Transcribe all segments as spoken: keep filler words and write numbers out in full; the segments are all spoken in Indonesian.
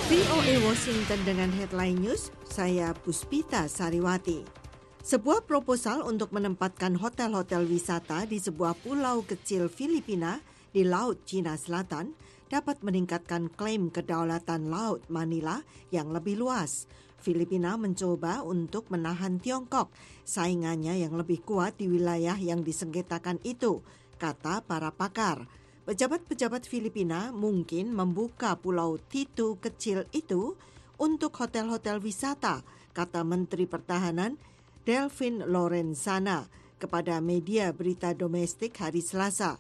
V O A Washington dengan headline news, saya Puspita Sariwati. Sebuah proposal untuk menempatkan hotel-hotel wisata di sebuah pulau kecil Filipina di Laut Cina Selatan dapat meningkatkan klaim kedaulatan Laut Manila yang lebih luas. Filipina mencoba untuk menahan Tiongkok, saingannya yang lebih kuat di wilayah yang disengketakan itu, kata para pakar. Pejabat-pejabat Filipina mungkin membuka pulau Titu kecil itu untuk hotel-hotel wisata, kata Menteri Pertahanan Delvin Lorenzana kepada media berita domestik hari Selasa.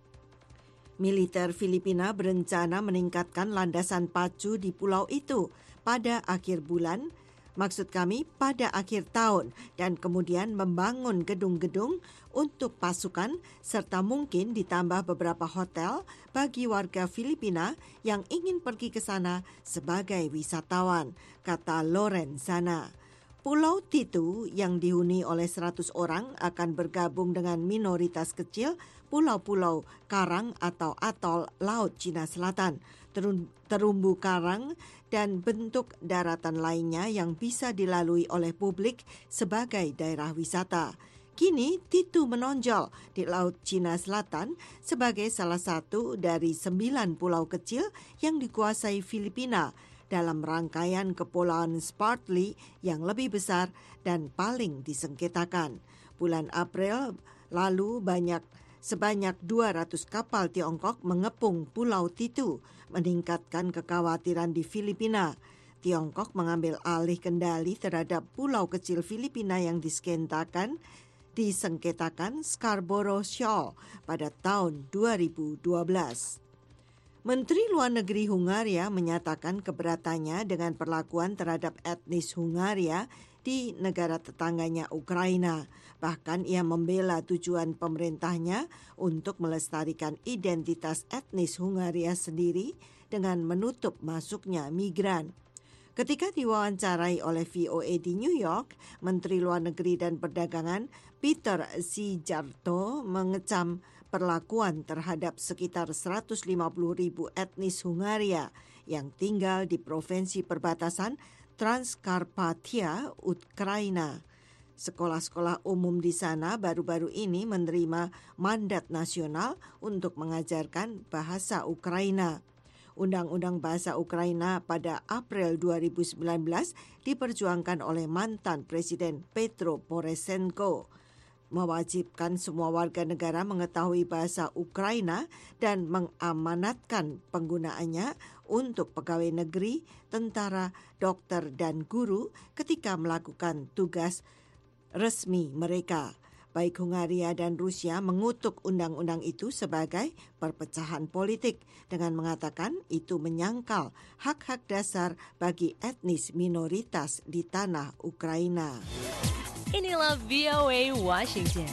Militer Filipina berencana meningkatkan landasan pacu di pulau itu pada akhir bulan, maksud kami pada akhir tahun, dan kemudian membangun gedung-gedung untuk pasukan serta mungkin ditambah beberapa hotel bagi warga Filipina yang ingin pergi ke sana sebagai wisatawan, kata Lorenzana. Pulau Titu yang dihuni oleh seratus orang akan bergabung dengan minoritas kecil pulau-pulau karang atau atol Laut Cina Selatan, terumbu karang dan bentuk daratan lainnya yang bisa dilalui oleh publik sebagai daerah wisata. Kini Titu menonjol di Laut Cina Selatan sebagai salah satu dari sembilan pulau kecil yang dikuasai Filipina dalam rangkaian kepulauan Spratly yang lebih besar dan paling disengketakan. Bulan April lalu banyak sebanyak dua ratus kapal Tiongkok mengepung Pulau Titu, meningkatkan kekhawatiran di Filipina. Tiongkok mengambil alih kendali terhadap pulau kecil Filipina yang disengketakan disengketakan Scarborough Shoal pada tahun dua ribu dua belas. Menteri Luar Negeri Hungaria menyatakan keberatannya dengan perlakuan terhadap etnis Hungaria di negara tetangganya Ukraina. Bahkan ia membela tujuan pemerintahnya untuk melestarikan identitas etnis Hungaria sendiri dengan menutup masuknya migran. Ketika diwawancarai oleh V O A di New York, Menteri Luar Negeri dan Perdagangan Peter Szijjarto mengecam perlakuan terhadap sekitar seratus lima puluh ribu etnis Hungaria yang tinggal di provinsi perbatasan Transkarpathia, Ukraina. Sekolah-sekolah umum di sana baru-baru ini menerima mandat nasional untuk mengajarkan bahasa Ukraina. Undang-undang bahasa Ukraina pada April dua ribu sembilan belas diperjuangkan oleh mantan Presiden Petro Poroshenko, mewajibkan semua warga negara mengetahui bahasa Ukraina dan mengamanatkan penggunaannya untuk pegawai negeri, tentara, dokter, dan guru ketika melakukan tugas resmi mereka. Baik Hungaria dan Rusia mengutuk undang-undang itu sebagai perpecahan politik dengan mengatakan itu menyangkal hak-hak dasar bagi etnis minoritas di tanah Ukraina. Inilah V O A Washington.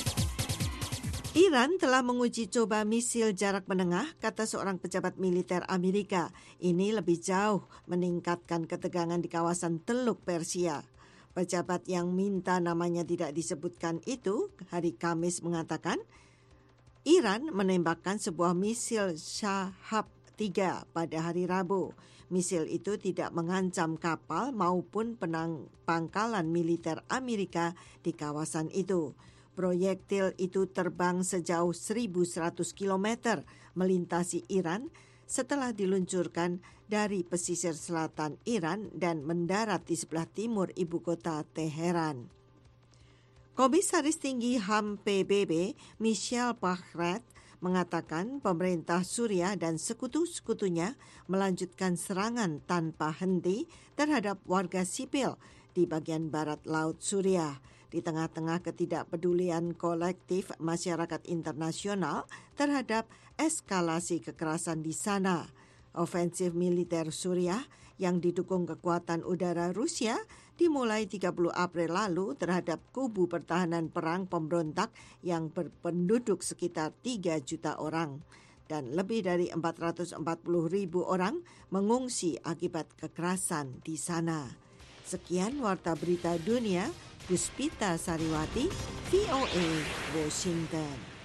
Iran telah menguji coba misil jarak menengah, kata seorang pejabat militer Amerika. Ini lebih jauh meningkatkan ketegangan di kawasan Teluk Persia. Pejabat yang minta namanya tidak disebutkan itu hari Kamis mengatakan Iran menembakkan sebuah misil Shahab tiga pada hari Rabu. Misil itu tidak mengancam kapal maupun penang pangkalan militer Amerika di kawasan itu. Proyektil itu terbang sejauh seribu seratus kilometer melintasi Iran setelah diluncurkan dari pesisir selatan Iran dan mendarat di sebelah timur ibu kota Teheran. Komisaris Tinggi H A M P B B Michelle Bachelet mengatakan pemerintah Suriah dan sekutu-sekutunya melanjutkan serangan tanpa henti terhadap warga sipil di bagian barat laut Suriah. Di tengah-tengah ketidakpedulian kolektif masyarakat internasional terhadap eskalasi kekerasan di sana. Ofensif militer Suriah yang didukung kekuatan udara Rusia dimulai tiga puluh April lalu terhadap kubu pertahanan perang pemberontak yang berpenduduk sekitar tiga juta orang. Dan lebih dari empat ratus empat puluh ribu orang mengungsi akibat kekerasan di sana. Sekian Warta Berita Dunia, Puspita Sariwati, V O A, Washington.